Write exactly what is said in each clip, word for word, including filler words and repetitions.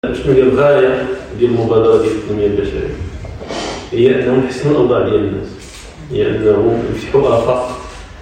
شنو هي الغايه ديال المبادره ديال التنميه البشريه؟ هي انهم يحسنوا الاوضاع ديال الناس، هي انهم يفتحوا افاق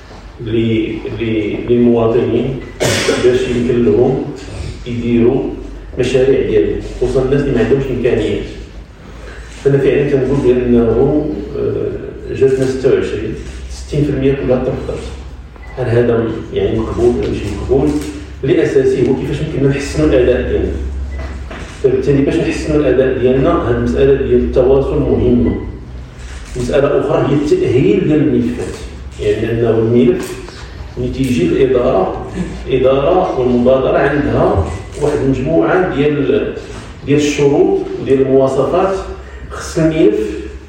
للمواطنين باش يمكن لهم يديروا مشاريع ديالهم، خصوصا الناس اللي ما عندهمش امكانيات. فانا فعلا كنقول بانه جاتنا ستة وعشرين ستين بالمئة كلها ترفضت. هل هذا يعني مقبول ولا مش مقبول؟ لاساسي هو كيفاش يمكن نحسنوا الاداء ديالنا. فبالتالي باش نحسنوا الاداء ديالنا هذه المساله ديال التواصل مهمه. مساله اخرى هي التاهيل ديال الملفات، يعني انه الملف ملي تيجي الاداره الاداره والمبادره عندها واحد المجموعه ديال ديال الشروط وديال المواصفات خص الملف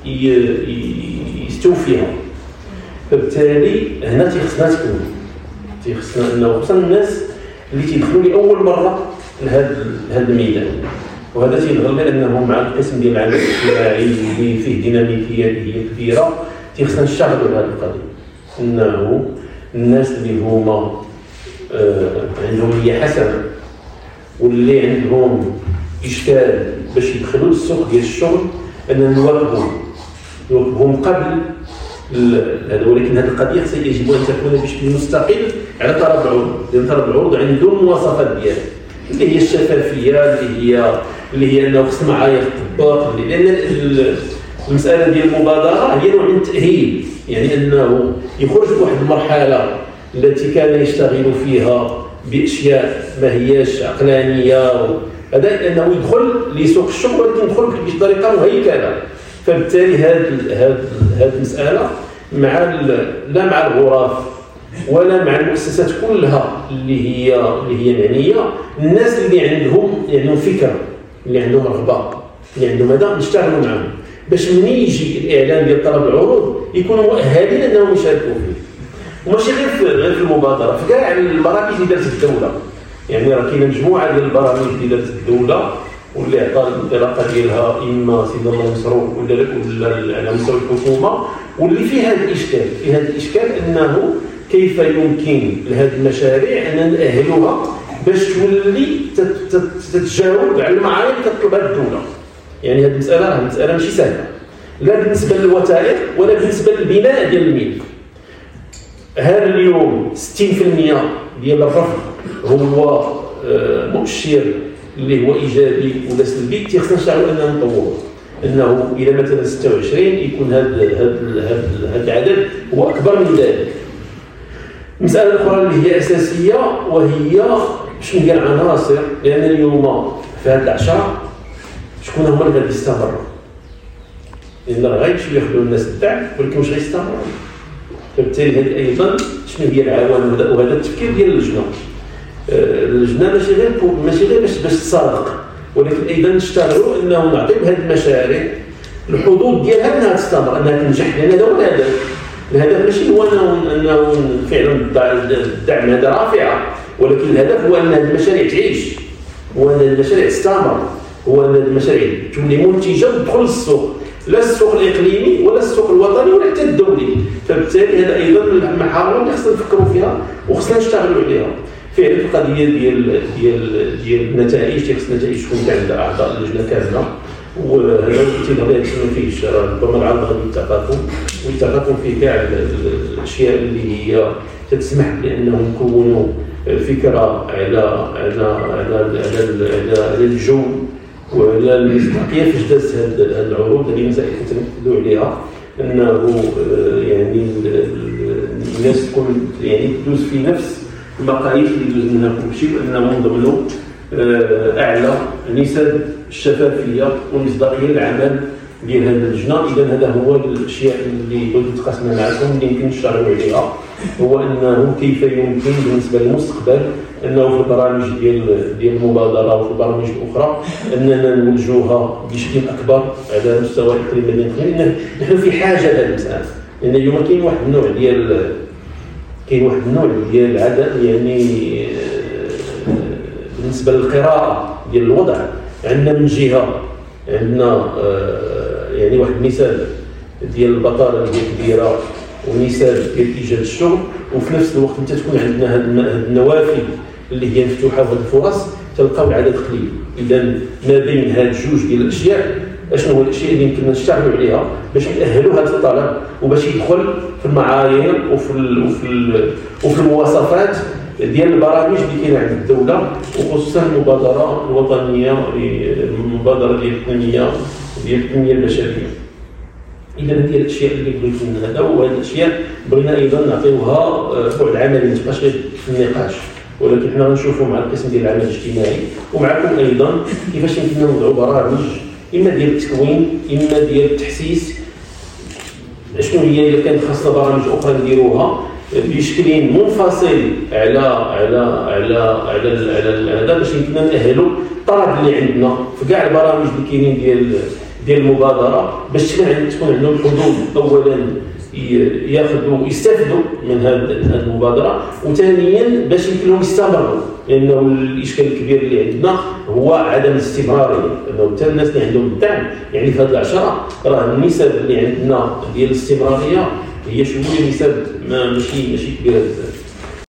يستوفيها. فبالتالي هنا تيخصنا تكون تيخصنا انه خصوصا الناس اللي تيدخلوا لاول مره لهذا هذا الميدان، وهذا تيدخل لانه مع القسم ديال العمل الاجتماعي اللي فيه ديناميكيه اللي هي كبيره تيخصنا نشتغلوا على هذه القضيه، انه الناس اللي هما آه عندهم نيه حسنه واللي عندهم اشكال باش يدخلوا للسوق ديال الشغل اننا نواكبهم نواكبهم قبل هذا. ولكن هذه القضيه يجب ان تكون بشكل مستقل على طلب العروض، لان طلب العروض عندهم المواصفات ديالها اللي هي الشفافيه، اللي هي اللي هي انه خص معايير تطبق، لان المساله ديال المبادره هي نوع من التاهيل، يعني انه يخرج بواحد المرحله التي كان يشتغل فيها باشياء ما هياش عقلانيه، هذا انه يدخل لسوق الشغل ولكن يدخل بطريقه مهيكله. فبالتالي هذه هذه هذه المساله مع لا مع الغرف ولا مع المؤسسات كلها اللي هي اللي هي معنيه، الناس اللي عندهم عندهم فكره، اللي عندهم رغبه، اللي عندهم هذا نشتغلوا معهم باش منين يجي الاعلان ديال طلب العروض يكونوا مؤهلين انهم يشاركوا فيه. وماشي غير في غير في المبادره، في كاع البرامج اللي دارت الدوله، يعني راه كاينه مجموعه ديال البرامج اللي دارت الدوله واللي عطى الانطلاقه ديالها اما سيدي الله ينصرو ولا ولا على مستوى الحكومه، واللي فيها هذا الاشكال فيها هذا الاشكال انه كيف يمكن لهذه المشاريع ان نأهلوها باش تولي تتجاوب على المعايير اللي كتطلبها الدوله. يعني هذه المساله راه مساله ماشي سهله، لا بالنسبه للوثائق ولا بالنسبه للبناء ديال الملف. هذا اليوم ستين بالمئة ديال الرفض هو مؤشر اللي هو ايجابي ولا سلبي، تيخصنا نشتغلوا اننا نطوروه، انه الى مثلا ستة وعشرين يكون هذا هذا هذا العدد هو اكبر من ذلك. المساله الاخرى اللي هي اساسيه وهي شنو هي العناصر، لان اليوم في هذه العشره شكون هما اللي غادي يستمروا، لان راه غير شويه ياخذوا الناس الدعم ولكن واش غيستمروا. فبالتالي هذه ايضا شنو هي العوامل، وهذا التفكير ديال اللجنه. اللجنه ماشي غير ماشي غير باش باش تصادق، ولكن ايضا نشتغلوا انه نعطيو هذه المشاريع الحظوظ ديالها انها تستمر، انها تنجح، لان هذا هو الهدف. الهدف ماشي هو انه انه فعلا الدعم هذا رافعه، ولكن الهدف هو ان هذه المشاريع تعيش، هو ان المشاريع تستمر، هو ان المشاريع تولي منتجه وتدخل للسوق، لا السوق الاقليمي ولا السوق الوطني ولا حتى الدولي. فبالتالي هذا ايضا المحاور اللي خصنا نفكروا فيها وخصنا نشتغلوا عليها. فعلا القضيه ديال ديال ديال النتائج خصنا النتائج تكون عند اعضاء اللجنه كامله، وهذا التيغ اللي ما فيهش ربما العرض غادي يتفقوا ويتفقوا في كاع الاشياء اللي هي تسمح بانهم يكونوا فكره على على على على على الجو وعلى المصداقيه فاش دازت هذه العروض. هذه مسائل كنتكلموا عليها، انه يعني الناس تكون يعني تدوز في نفس المقاييس اللي يدوز منها كل شيء، وانه من ضمنه اعلى نسب الشفافيه والمصداقيه للعمل ديال هذه اللجنه. اذا هذا هو الاشياء اللي بغيت نتقاسمها معكم اللي يمكن نشتغلوا عليها، هو انه كيف يمكن بالنسبه للمستقبل انه في البرامج ديال ديال المبادره وفي البرامج الاخرى اننا نوجهوها بشكل اكبر على مستوى الاقليمي، لان نحن في حاجه لهذه المساله. لان اليوم كاين واحد النوع ديال كاين واحد النوع ديال العدد، يعني بالنسبه للقراءه ديال الوضع عندنا من جهه عندنا يعني واحد المثال ديال البطاله اللي هي كبيره ومثال ديال ايجاد الشغل، وفي نفس الوقت انت تكون عندنا هذه النوافذ اللي هي مفتوحه وهذه الفرص كنلقاو العدد قليل. اذا ما بين هاد جوج ديال الاشياء اشنو هو الاشياء اللي يمكننا نشتغلوا عليها باش نأهلوا هذا الطلب وباش يدخل في المعايير وفي ال وفي ال وفي المواصفات ديال البرامج اللي كاينه عند الدوله، وخصوصا المبادره الوطنيه المبادره ديال التنميه ديال التنميه البشريه. اذا هذه الاشياء اللي بغيت من هذا، وهذه الاشياء بغينا ايضا نعطيوها بعد عملي، ما تبقاش غير في النقاش، ولكن حنا غنشوفوا مع القسم ديال العمل الاجتماعي ومعكم ايضا كيفاش يمكننا نوضعوا برامج اما ديال التكوين اما ديال التحسيس. شنو هي الا كانت خاصنا برامج اخرى نديروها بشكل منفصل على على على على على هذا باش يمكننا نأهلوا الطلب اللي عندنا في كاع البرامج اللي كاينين ديال ديال المبادره، باش تكون عندهم الحضور اولا ياخذوا يستافدوا من هذه المبادره، وثانيا باش يمكنهم يستمروا، لانه الاشكال الكبير اللي عندنا هو عدم الاستمراريه، لانه حتى الناس اللي عندهم الدعم يعني في هذه العشره راه النسب اللي عندنا ديال الاستمراريه هي شويه نسب ماشي ماشي كبيره بزاف.